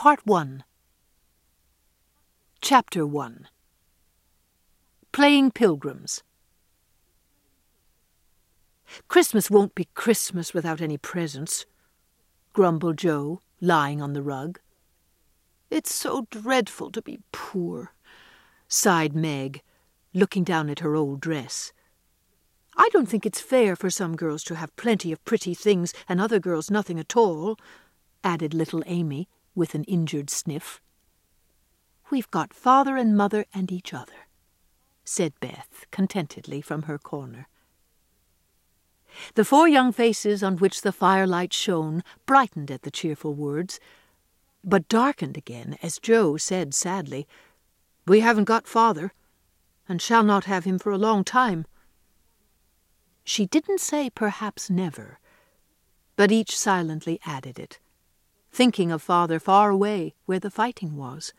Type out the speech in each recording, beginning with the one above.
Part 1. Chapter 1. Playing Pilgrims. "Christmas won't be Christmas without any presents," grumbled Joe, lying on the rug. "It's so dreadful to be poor," sighed Meg, looking down at her old dress. "I don't think it's fair for some girls to have plenty of pretty things and other girls nothing at all," added little Amy, with an injured sniff. "We've got father and mother and each other," said Beth contentedly from her corner. The 4 young faces on which the firelight shone brightened at the cheerful words, but darkened again as Joe said sadly, "We haven't got father, and shall not have him for a long time." She didn't say perhaps never, but each silently added it, thinking of father far away where the fighting was.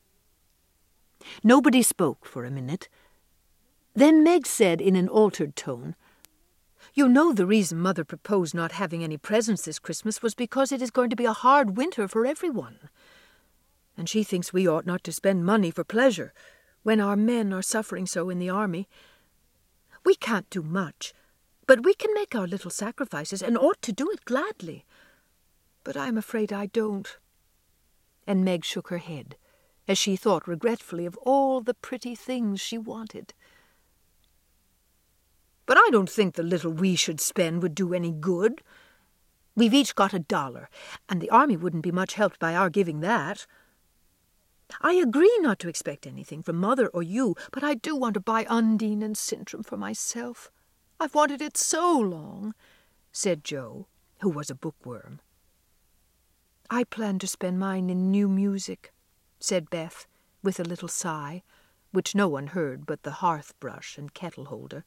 Nobody spoke for a minute. Then Meg said in an altered tone, "You know the reason Mother proposed not having any presents this Christmas was because it is going to be a hard winter for everyone. And she thinks we ought not to spend money for pleasure when our men are suffering so in the army. We can't do much, but we can make our little sacrifices and ought to do it gladly. But I'm afraid I don't." And Meg shook her head, as she thought regretfully of all the pretty things she wanted. "But I don't think the little we should spend would do any good. We've each got $1, and the army wouldn't be much helped by our giving that. I agree not to expect anything from Mother or you, but I do want to buy Undine and Sintram for myself. I've wanted it so long," said Joe, who was a bookworm. "I plan to spend mine in new music," said Beth, with a little sigh, which no one heard but the hearth-brush and kettle-holder.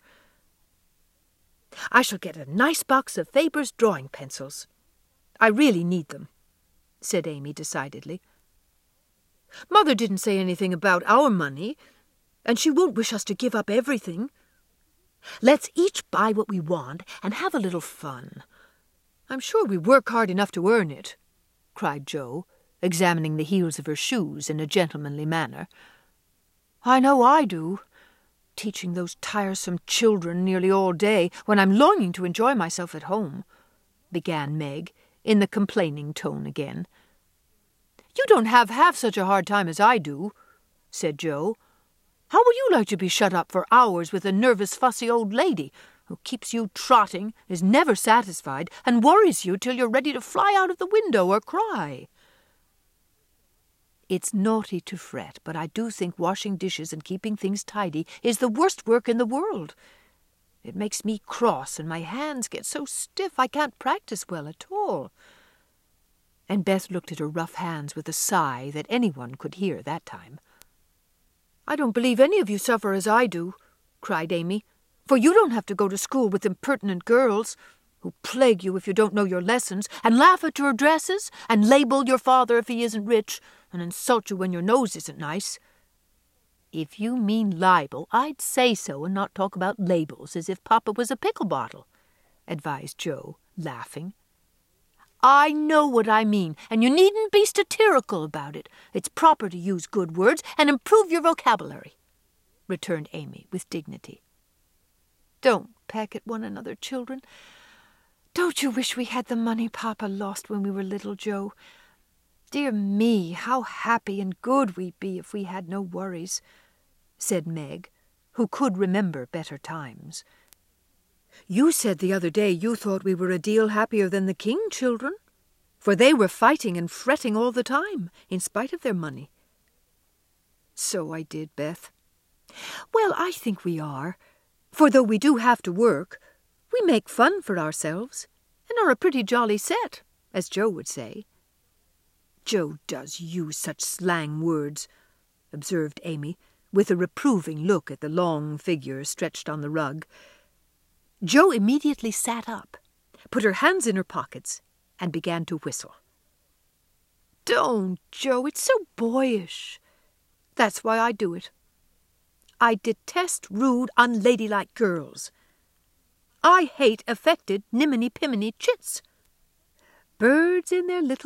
"I shall get a nice box of Faber's drawing pencils. I really need them," said Amy decidedly. "Mother didn't say anything about our money, and she won't wish us to give up everything. Let's each buy what we want and have a little fun. I'm sure we work hard enough to earn it," cried Joe, examining the heels of her shoes in a gentlemanly manner. "I know I do, teaching those tiresome children nearly all day when I'm longing to enjoy myself at home," began Meg, in the complaining tone again. "You don't have half such a hard time as I do," said Joe. "How would you like to be shut up for hours with a nervous, fussy old lady who keeps you trotting, is never satisfied, and worries you till you're ready to fly out of the window or cry?" "It's naughty to fret, but I do think washing dishes and keeping things tidy is the worst work in the world. It makes me cross, and my hands get so stiff I can't practice well at all." And Beth looked at her rough hands with a sigh that anyone could hear that time. "I don't believe any of you suffer as I do," cried Amy, "for you don't have to go to school with impertinent girls who plague you if you don't know your lessons, and laugh at your dresses, and label your father if he isn't rich, and insult you when your nose isn't nice." "If you mean libel, I'd say so and not talk about labels as if Papa was a pickle bottle," advised Joe, laughing. "I know what I mean, and you needn't be satirical about it. It's proper to use good words and improve your vocabulary," returned Amy with dignity. "Don't peck at one another, children. Don't you wish we had the money Papa lost when we were little, Joe? Dear me, how happy and good we'd be if we had no worries," said Meg, who could remember better times. "You said the other day you thought we were a deal happier than the king, children, for they were fighting and fretting all the time, in spite of their money." "So I did, Beth. Well, I think we are, for though we do have to work, we make fun for ourselves, and are a pretty jolly set, as Joe would say." "Joe does use such slang words," observed Amy, with a reproving look at the long figure stretched on the rug. Joe immediately sat up, put her hands in her pockets, and began to whistle. "Don't, Joe, it's so boyish. That's why I do it. I detest rude, unladylike girls. I hate affected, niminy-piminy chits. Birds in their little